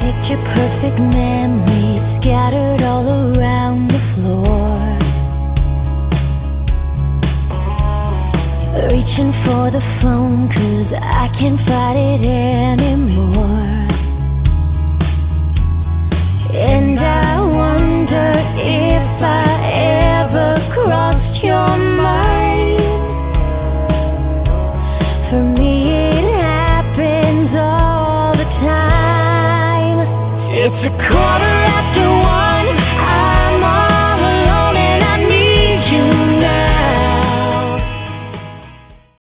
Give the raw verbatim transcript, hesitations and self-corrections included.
Picture perfect memories scattered all around the floor. Reaching for the phone, cause I can't fight it anymore. And I wonder if I ever crossed your mind. For me it happens all the time. It's a quarter